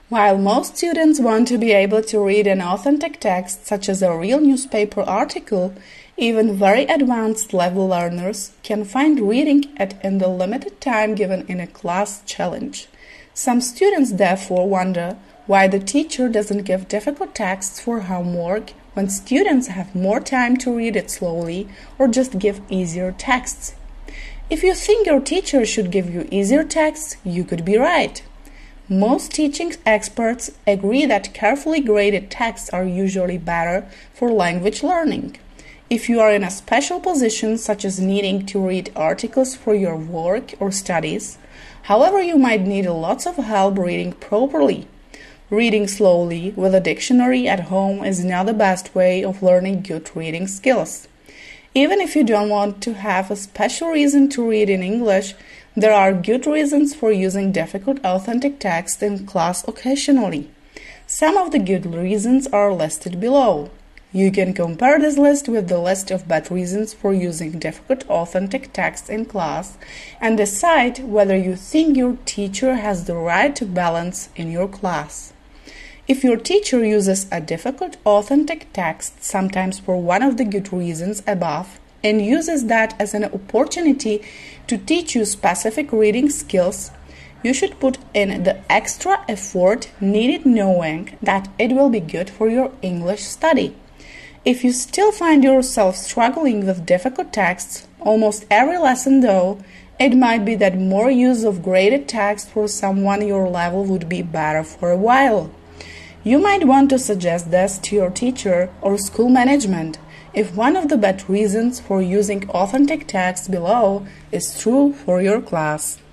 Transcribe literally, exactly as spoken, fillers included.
While most students want to be able to read an authentic text, such as a real newspaper article, even very advanced level learners can find reading it in the limited time given in a class challenge. Some students therefore wonder why the teacher doesn't give difficult texts for homework when students have more time to read it slowly, or just give easier texts. If you think your teacher should give you easier texts, you could be right. Most teaching experts agree that carefully graded texts are usually better for language learning. If you are in a special position, such as needing to read articles for your work or studies, however, you might need lots of help reading properly. Reading slowly with a dictionary at home is not the best way of learning good reading skills. Even if you don't want to have a special reason to read in English, there are good reasons for using difficult authentic text in class occasionally. Some of the good reasons are listed below. You can compare this list with the list of bad reasons for using difficult authentic text in class and decide whether you think your teacher has the right balance in your class. If your teacher uses a difficult authentic text, sometimes for one of the good reasons above, and uses that as an opportunity to teach you specific reading skills, you should put in the extra effort needed knowing that it will be good for your English study. If you still find yourself struggling with difficult texts almost every lesson though, it might be that more use of graded text for someone your level would be better for a while. You might want to suggest this to your teacher or school management if one of the bad reasons for using authentic text below is true for your class.